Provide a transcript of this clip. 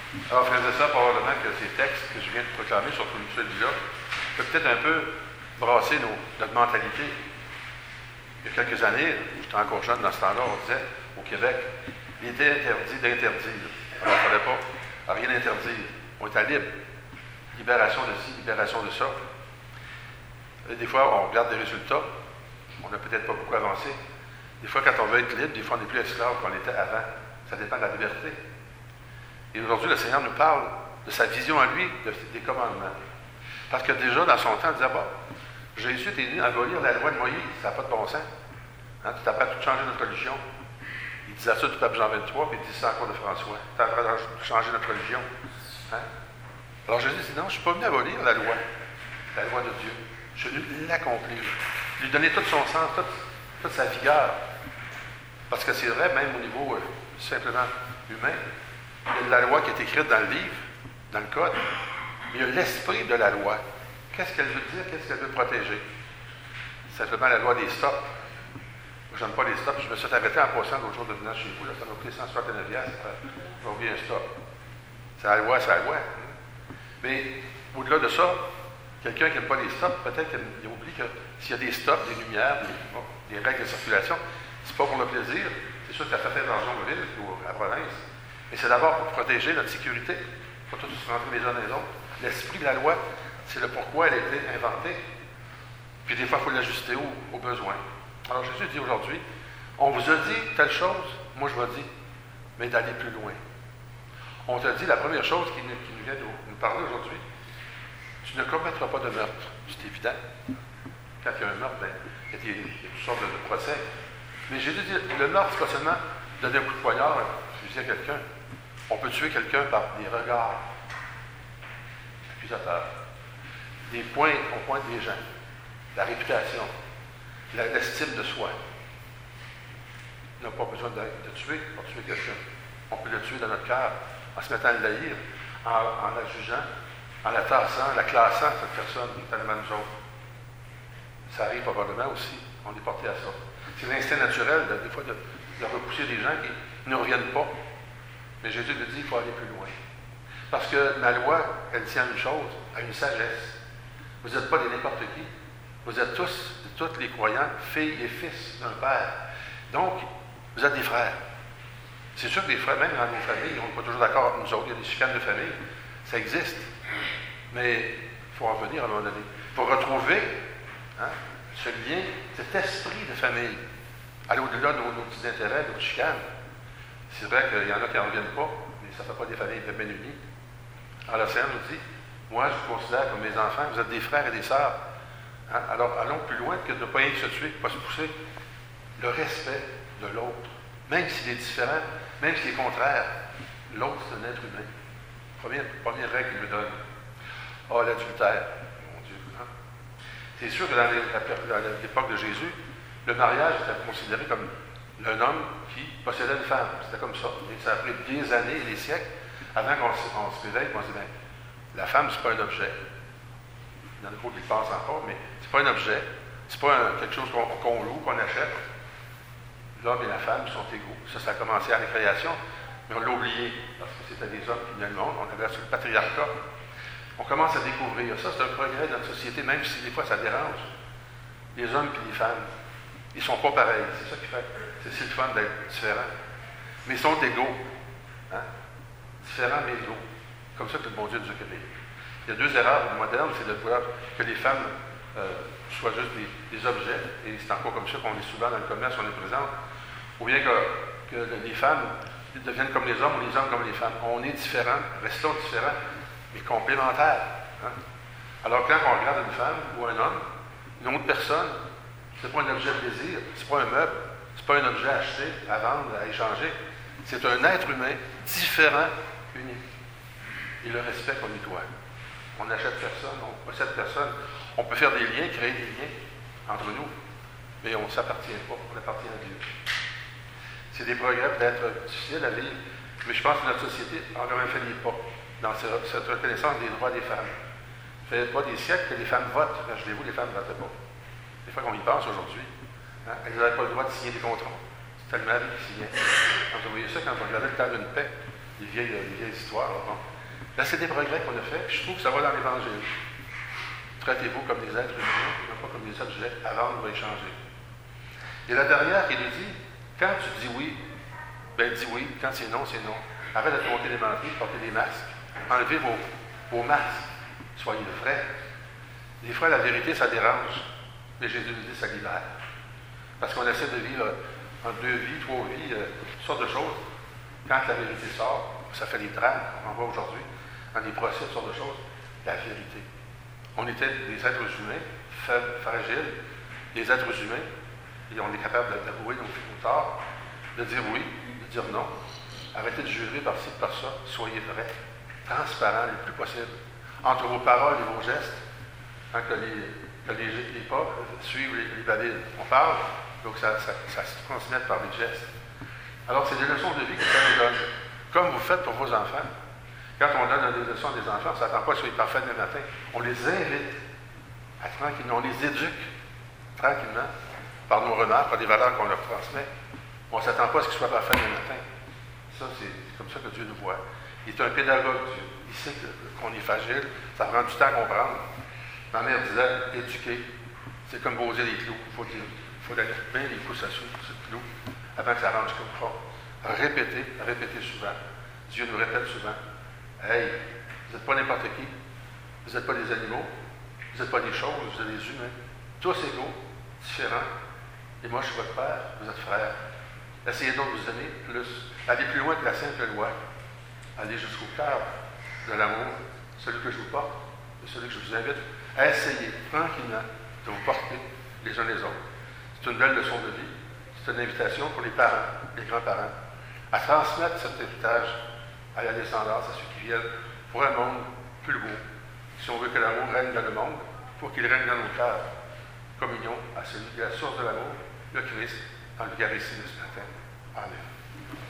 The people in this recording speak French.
Alors, frères et sœurs, probablement que ces textes que je viens de proclamer, surtout celui-là, peuvent peut-être un peu brasser notre mentalité. Il y a quelques années, j'étais encore jeune dans ce temps-là, on disait au Québec, il était interdit d'interdire. Alors, il ne fallait pas rien interdire. On était libre. Libération de ci, libération de ça. Et des fois, on regarde les résultats. On n'a peut-être pas beaucoup avancé. Des fois, quand on veut être libre, des fois, on n'est plus esclave qu'on l'était avant. Ça dépend de la liberté. Et aujourd'hui, le Seigneur nous parle de sa vision à lui, des commandements. Parce que déjà, dans son temps, il disait, bon, Jésus est venu abolir la loi de Moïse, ça n'a pas de bon sens. Hein, tu t'apprends à tout changer notre religion. Il disait ça du pape Jean 23, puis il dit ça encore de François. Tu apprends à changer notre religion. Hein? Alors Jésus dit, non, je ne suis pas venu abolir la loi de Dieu. Je suis venu l'accomplir. Lui donner tout son sens, toute sa vigueur. Parce que c'est vrai, même au niveau simplement humain, il y a la loi qui est écrite dans le livre, dans le code, mais il y a l'esprit de la loi. Qu'est-ce qu'elle veut dire? Qu'est-ce qu'elle veut protéger? Simplement la loi des stops. Moi, je n'aime pas les stops. Je me suis arrêté en passant l'autre jour de venir chez vous. Là, ça m'a coûté 169 $. J'ai oublié un stop. C'est la loi, c'est la loi. Mais au-delà de ça, quelqu'un qui n'aime pas les stops, peut-être qu'il oublie que s'il y a des stops, des lumières, des règles de circulation, c'est pas pour le plaisir. C'est sûr que ça fait faire d'argent aux villes ou à la province. Mais c'est d'abord pour protéger notre sécurité. Pas tous se rentrer les uns les autres. L'esprit de la loi, c'est le pourquoi elle a été inventée. Puis des fois, il faut l'ajuster aux besoins. Alors Jésus dit aujourd'hui, on vous a dit telle chose, moi je vous dis, mais d'aller plus loin. On t'a dit la première chose qui nous vient nous parler aujourd'hui, tu ne commettras pas de meurtre. C'est évident. Quand il y a un meurtre, ben, il y a toutes sortes de procès. Mais Jésus dit, le meurtre, c'est pas seulement donner un coup de poignard, fusil à quelqu'un. On peut tuer quelqu'un par des regards accusateurs, des points, on pointe des gens, la réputation, l'estime de soi. On n'a pas besoin de tuer pour tuer quelqu'un. On peut le tuer dans notre cœur, en se mettant à l'haïr, en la jugeant, en la tassant, la classant, cette personne, tellement nous autres. Ça arrive probablement aussi. On est porté à ça. C'est l'instinct naturel, des fois, de repousser des gens qui ne reviennent pas. Mais Jésus nous dit qu'il faut aller plus loin. Parce que ma loi, elle tient à une chose, à une sagesse. Vous n'êtes pas des n'importe qui. Vous êtes tous les croyants, filles et fils d'un père. Donc, vous êtes des frères. C'est sûr que les frères, même dans nos familles, on n'est pas toujours d'accord avec nous autres. Il y a des chicanes de famille. Ça existe. Mais il faut en venir à un moment donné. Il faut retrouver ce lien, cet esprit de famille. Aller au-delà de nos petits intérêts, de nos chicanes. C'est vrai qu'il y en a qui n'en reviennent pas, mais ça ne fait pas des familles bien unies. Alors le Seigneur nous dit, moi je vous considère comme mes enfants, vous êtes des frères et des sœurs. Hein? Alors allons plus loin que de ne pas se tuer, pas se pousser. Le respect de l'autre, même s'il est différent, même s'il est contraire, l'autre c'est un être humain. Première règle qu'il me donne. Ah, l'adultère, mon Dieu. Hein? C'est sûr que dans l'époque de Jésus, le mariage était considéré comme un homme qui possédait une femme. C'était comme ça. Et ça a pris des années et des siècles avant qu'on se réveille et qu'on se dit, bien, la femme, c'est pas un objet. Il y en a beaucoup qui ne pensent encore, mais c'est pas un objet. C'est pas quelque chose qu'on loue, qu'on achète. L'homme et la femme sont égaux. Ça a commencé à la création, mais on l'a oublié, parce que c'était des hommes qui venaient le monde. On avait sur le patriarcat. On commence à découvrir. Ça, c'est un progrès dans notre société, même si des fois ça dérange. Les hommes et les femmes, ils ne sont pas pareils. C'est ça qui fait. C'est le fun d'être différents. Mais ils sont égaux. Hein? Différents, mais égaux. Comme ça que le bon Dieu nous a créés. Il y a deux erreurs modernes, c'est de vouloir que les femmes soient juste des objets, et c'est encore comme ça qu'on est souvent dans le commerce, on est présent, ou bien que les femmes deviennent comme les hommes ou les hommes comme les femmes. On est différents, restons différents, mais complémentaires. Hein? Alors quand on regarde une femme ou un homme, une autre personne, c'est pas un objet de désir, c'est pas un meuble, c'est pas un objet à acheter, à vendre, à échanger. C'est un être humain différent, unique. Et le respect qu'on lui doit. On n'achète personne, on possède personne. On peut faire des liens, créer des liens entre nous, mais on ne s'appartient pas, on appartient à Dieu. C'est des progrès peut-être difficiles à vivre, mais je pense que notre société en a fait des pas dans cette reconnaissance des droits des femmes. Ça fait pas des siècles que les femmes votent. Imaginez-vous, les femmes ne votaient pas. Des fois qu'on y pense aujourd'hui, hein, elles n'avaient pas le droit de signer des contrats. C'était le mari qui signait. Quand vous voyez ça, quand vous regardez le temps d'une paix, les vieilles histoires. Bon. Là, c'est des progrès qu'on a fait, puis je trouve que ça va dans l'Évangile. Traitez-vous comme des êtres humains, et non pas comme des objets, avant de vous échanger. Et la dernière qui nous dit, quand tu dis oui, ben dis oui, quand c'est non, c'est non. Arrête de te monter les manteries, de porter des masques. Enlevez vos masques. Soyez vrais. Des fois, la vérité, ça dérange. Mais Jésus nous dit, ça libère. Parce qu'on essaie de vivre en 2 vies, 3 vies, toutes sortes de choses. Quand la vérité sort, ça fait des drames, on en voit aujourd'hui, dans des procès, toutes sortes de choses. La vérité. On était des êtres humains, faibles, fragiles, des êtres humains, et on est capable d'avouer nos torts, de dire oui, de dire non. Arrêtez de jurer par-ci, par ça. Soyez vrais, transparents le plus possible. Entre vos paroles et vos gestes, hein, que les pas suivent les babines. On parle, donc ça se transmet par les gestes. Alors, c'est des leçons de vie que ça nous donne. Comme vous faites pour vos enfants. Quand on donne des leçons à des enfants, on ne s'attend pas à ce qu'ils soient parfaits demain matin. On les invite à tranquillement, on les éduque tranquillement par nos remarques, par des valeurs qu'on leur transmet. On ne s'attend pas à ce qu'ils soient parfaits demain matin. Ça, c'est comme ça que Dieu nous voit. Il est un pédagogue, Dieu. Il sait qu'on est fragile, ça prend du temps à comprendre. Ma mère disait, éduquer, c'est comme poser des clous. Il faut aller bien les coups sous ce clou avant que ça rentre jusqu'au fond. Répéter souvent. Dieu nous répète souvent. Hey, vous n'êtes pas n'importe qui. Vous n'êtes pas des animaux. Vous n'êtes pas des choses, vous êtes des humains. Tous égaux, différents. Et moi, je suis votre père, vous êtes frère. Essayez donc de vous aimer plus. Allez plus loin que la simple loi. Allez jusqu'au cœur de l'amour, celui que je vous porte, et celui que je vous invite à essayer tranquillement de vous porter les uns les autres. C'est une belle leçon de vie. C'est une invitation pour les parents, les grands-parents, à transmettre cet héritage à la descendance, à ceux qui viennent, pour un monde plus beau. Si on veut que l'amour règne dans le monde, il faut qu'il règne dans nos cœurs. Communion à celui qui est la source de l'amour, le Christ, dans l'Eucharistie de ce matin. Amen.